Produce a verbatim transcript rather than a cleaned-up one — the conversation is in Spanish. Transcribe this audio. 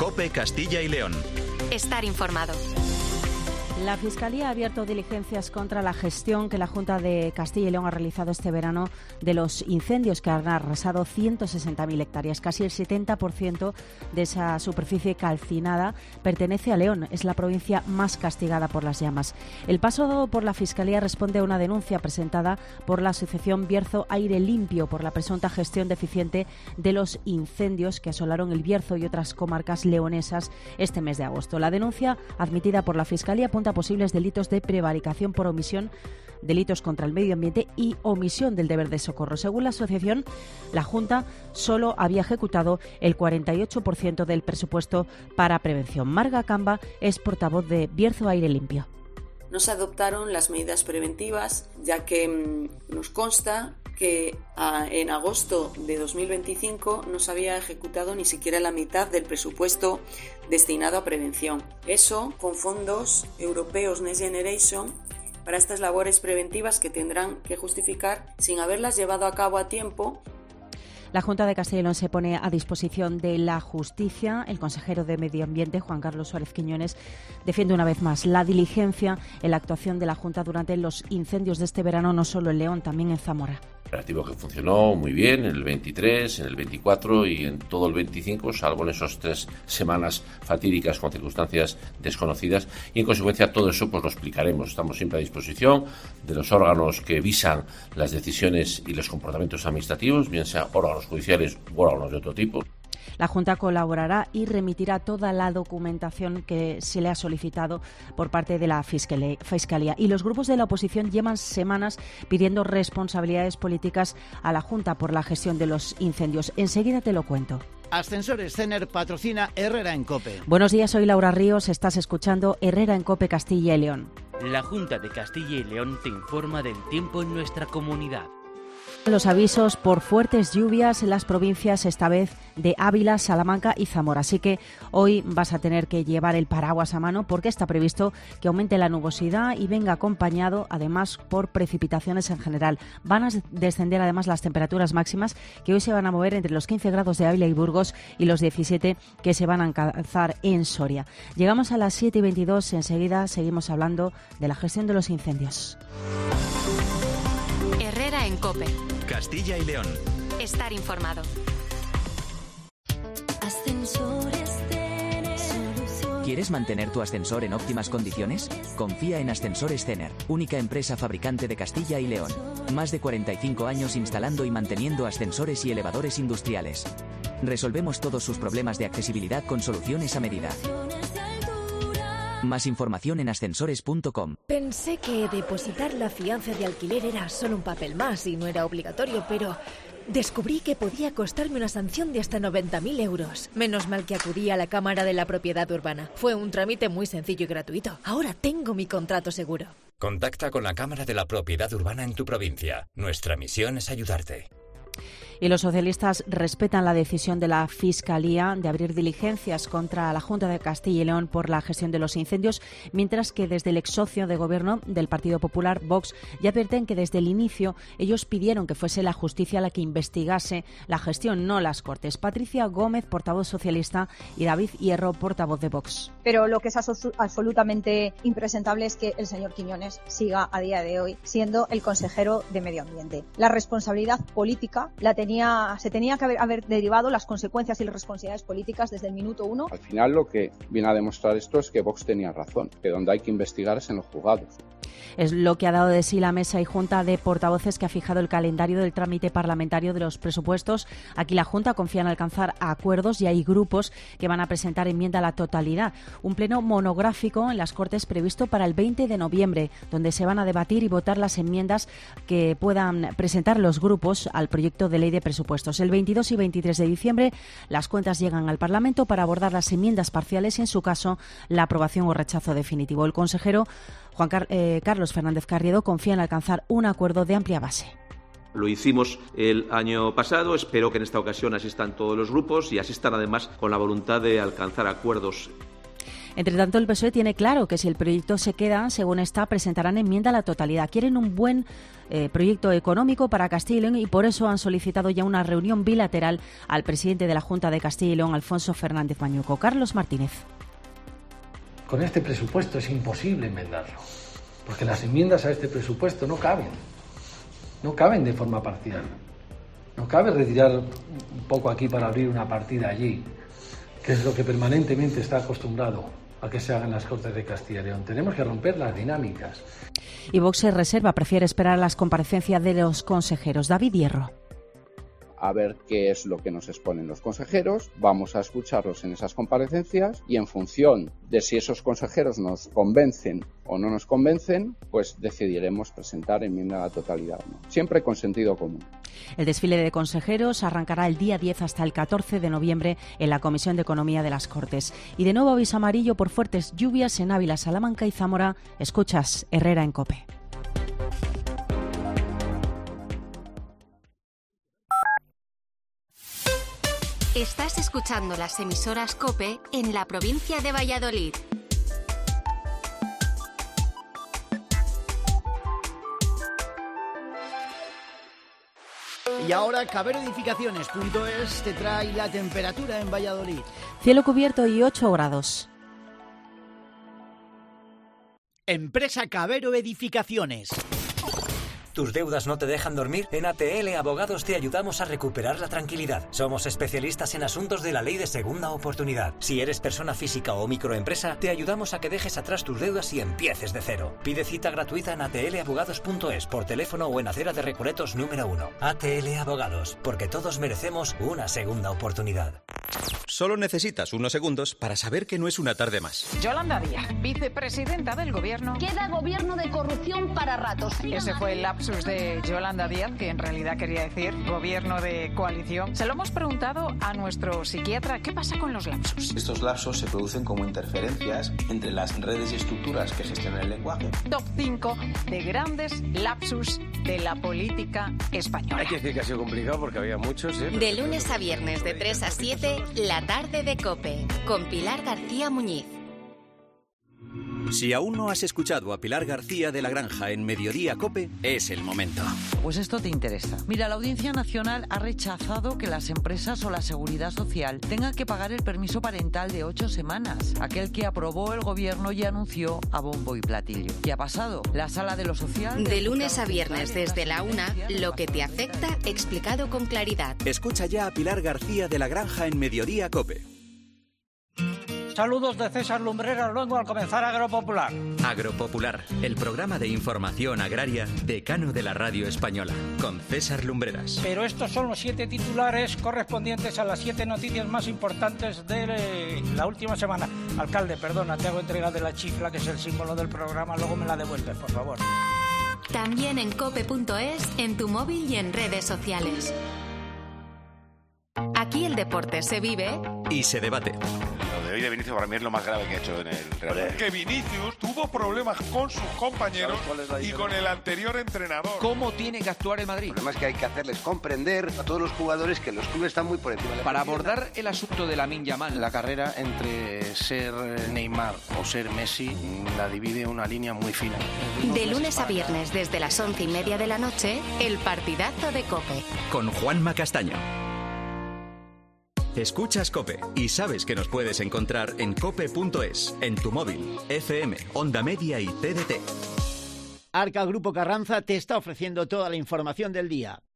COPE Castilla y León. Estar informado. La Fiscalía ha abierto diligencias contra la gestión que la Junta de Castilla y León ha realizado este verano de los incendios que han arrasado ciento sesenta mil hectáreas. Casi el setenta por ciento de esa superficie calcinada pertenece a León. Es la provincia más castigada por las llamas. El paso dado por la Fiscalía responde a una denuncia presentada por la asociación Bierzo Aire Limpio por la presunta gestión deficiente de los incendios que asolaron el Bierzo y otras comarcas leonesas este mes de agosto. La denuncia, admitida por la Fiscalía, apunta a posibles delitos de prevaricación por omisión, delitos contra el medio ambiente y omisión del deber de socorro. Según la asociación, la Junta solo había ejecutado el cuarenta y ocho por ciento del presupuesto para prevención. Marga Camba es portavoz de Bierzo Aire Limpio. No se adoptaron las medidas preventivas, ya que mmm, nos consta que a, en agosto de dos mil veinticinco no se había ejecutado ni siquiera la mitad del presupuesto destinado a prevención. Eso con fondos europeos Next Generation para estas labores preventivas que tendrán que justificar sin haberlas llevado a cabo a tiempo. La Junta de Castilla y León se pone a disposición de la justicia. El consejero de Medio Ambiente, Juan Carlos Suárez Quiñones, defiende una vez más la diligencia en la actuación de la Junta durante los incendios de este verano, no solo en León, también en Zamora. Operativo que funcionó muy bien en el veintitrés, en el veinticuatro y en todo el veinticinco, salvo en esas tres semanas fatídicas con circunstancias desconocidas, y en consecuencia todo eso pues lo explicaremos. Estamos siempre a disposición de los órganos que visan las decisiones y los comportamientos administrativos, bien sean órganos judiciales u órganos de otro tipo. La Junta colaborará y remitirá toda la documentación que se le ha solicitado por parte de la Fiscalía. Y los grupos de la oposición llevan semanas pidiendo responsabilidades políticas a la Junta por la gestión de los incendios. Enseguida te lo cuento. Ascensores Cener patrocina Herrera en COPE. Buenos días, soy Laura Ríos. Estás escuchando Herrera en COPE Castilla y León. La Junta de Castilla y León te informa del tiempo en nuestra comunidad. Los avisos por fuertes lluvias en las provincias, esta vez de Ávila, Salamanca y Zamora. Así que hoy vas a tener que llevar el paraguas a mano porque está previsto que aumente la nubosidad y venga acompañado además por precipitaciones en general. Van a descender además las temperaturas máximas que hoy se van a mover entre los quince grados de Ávila y Burgos y los diecisiete que se van a alcanzar en Soria. Llegamos a las siete y veintidós, enseguida seguimos hablando de la gestión de los incendios. Herrera en COPE. Castilla y León. Estar informado. ¿Quieres mantener tu ascensor en óptimas condiciones? Confía en Ascensores Cener, única empresa fabricante de Castilla y León. Más de cuarenta y cinco años instalando y manteniendo ascensores y elevadores industriales. Resolvemos todos sus problemas de accesibilidad con soluciones a medida. Más información en ascensores punto com. Pensé que depositar la fianza de alquiler era solo un papel más y no era obligatorio, pero descubrí que podía costarme una sanción de hasta noventa mil euros. Menos mal que acudí a la Cámara de la Propiedad Urbana. Fue un trámite muy sencillo y gratuito. Ahora tengo mi contrato seguro. Contacta con la Cámara de la Propiedad Urbana en tu provincia. Nuestra misión es ayudarte. Y los socialistas respetan la decisión de la Fiscalía de abrir diligencias contra la Junta de Castilla y León por la gestión de los incendios, mientras que desde el ex socio de gobierno del Partido Popular, Vox, ya advierten que desde el inicio ellos pidieron que fuese la justicia la que investigase la gestión, no las Cortes. Patricia Gómez, portavoz socialista, y David Hierro, portavoz de Vox. Pero lo que es absolutamente impresentable es que el señor Quiñones siga a día de hoy siendo el consejero de Medio Ambiente. La responsabilidad política la tenía se tenía que haber, haber derivado las consecuencias y las responsabilidades políticas desde el minuto uno. Al final lo que viene a demostrar esto es que Vox tenía razón, que donde hay que investigar es en los juzgados. Es lo que ha dado de sí la mesa y junta de portavoces que ha fijado el calendario del trámite parlamentario de los presupuestos. Aquí la Junta confía en alcanzar acuerdos y hay grupos que van a presentar enmienda a la totalidad. Un pleno monográfico en las Cortes previsto para el veinte de noviembre, donde se van a debatir y votar las enmiendas que puedan presentar los grupos al proyecto de ley de presupuestos. El veintidós y veintitrés de diciembre las cuentas llegan al Parlamento para abordar las enmiendas parciales y, en su caso, la aprobación o rechazo definitivo. El consejero Juan Car- eh, Carlos Fernández Carriedo confía en alcanzar un acuerdo de amplia base. Lo hicimos el año pasado, espero que en esta ocasión asistan todos los grupos y asistan además con la voluntad de alcanzar acuerdos. Entre tanto, el P S O E tiene claro que si el proyecto se queda, según está, presentarán enmienda a la totalidad. Quieren un buen eh, proyecto económico para Castilla y León y por eso han solicitado ya una reunión bilateral al presidente de la Junta de Castilla y León, Alfonso Fernández Mañuco. Carlos Martínez. Con este presupuesto es imposible enmendarlo, porque las enmiendas a este presupuesto no caben, no caben de forma parcial. No cabe retirar un poco aquí para abrir una partida allí, que es lo que permanentemente está acostumbrado a que se haga en las Cortes de Castilla y León. Tenemos que romper las dinámicas. Y Vox se reserva, prefiere esperar a las comparecencias de los consejeros. David Hierro. A ver qué es lo que nos exponen los consejeros, vamos a escucharlos en esas comparecencias y en función de si esos consejeros nos convencen o no nos convencen, pues decidiremos presentar enmienda a la totalidad o no. Siempre con sentido común. El desfile de consejeros arrancará el día diez hasta el catorce de noviembre en la Comisión de Economía de las Cortes. Y de nuevo aviso amarillo por fuertes lluvias en Ávila, Salamanca y Zamora. Escuchas Herrera en COPE. Estás escuchando las emisoras COPE en la provincia de Valladolid. Y ahora Cabero Edificaciones punto es te trae la temperatura en Valladolid. Cielo cubierto y ocho grados. Empresa Cabero Edificaciones. ¿Tus deudas no te dejan dormir? En A T L Abogados te ayudamos a recuperar la tranquilidad. Somos especialistas en asuntos de la ley de segunda oportunidad. Si eres persona física o microempresa, te ayudamos a que dejes atrás tus deudas y empieces de cero. Pide cita gratuita en A T L Abogados punto es por teléfono o en Acera de Recoletos número uno. A T L Abogados, porque todos merecemos una segunda oportunidad. Solo necesitas unos segundos para saber que no es una tarde más. Yolanda Díaz, vicepresidenta del Gobierno. Queda gobierno de corrupción para ratos. Ese fue el lapsus de Yolanda Díaz, que en realidad quería decir gobierno de coalición. Se lo hemos preguntado a nuestro psiquiatra. ¿Qué pasa con los lapsus? Estos lapsos se producen como interferencias entre las redes y estructuras que gestionan el lenguaje. Top cinco de grandes lapsus de la política española. Hay que decir que ha sido complicado porque había muchos, ¿eh? De lunes a viernes de tres a siete, la tarde de COPE, con Pilar García Muñiz. Si aún no has escuchado a Pilar García de la Granja en Mediodía COPE, es el momento. Pues esto te interesa. Mira, la Audiencia Nacional ha rechazado que las empresas o la Seguridad Social tengan que pagar el permiso parental de ocho semanas, aquel que aprobó el Gobierno y anunció a bombo y platillo. ¿Qué ha pasado? La Sala de lo Social... De lunes a viernes desde la una, lo que te afecta explicado con claridad. Escucha ya a Pilar García de la Granja en Mediodía COPE. Saludos de César Lumbreras, luego al comenzar Agropopular. Agropopular, el programa de información agraria decano de la radio española, con César Lumbreras. Pero estos son los siete titulares correspondientes a las siete noticias más importantes de la última semana. Alcalde, perdona, te hago entrega de la chifla, que es el símbolo del programa, luego me la devuelves, por favor. También en cope punto es, en tu móvil y en redes sociales. Aquí el deporte se vive y se debate. Lo de hoy de Vinicius para mí es lo más grave que ha hecho en el Real Madrid. Que Vinicius tuvo problemas con sus compañeros y con el anterior entrenador. ¿Cómo tiene que actuar el Madrid? El problema es que hay que hacerles comprender a todos los jugadores que los clubes están muy por encima de la Para abordar el asunto de Lamine Yamal, la carrera entre ser Neymar o ser Messi la divide una línea muy fina. De lunes a viernes desde las once y media de la noche, el partidazo de COPE. Con Juanma Castaño. Escuchas COPE y sabes que nos puedes encontrar en cope punto es, en tu móvil, F M, Onda Media y T D T. Arca Grupo Carranza te está ofreciendo toda la información del día.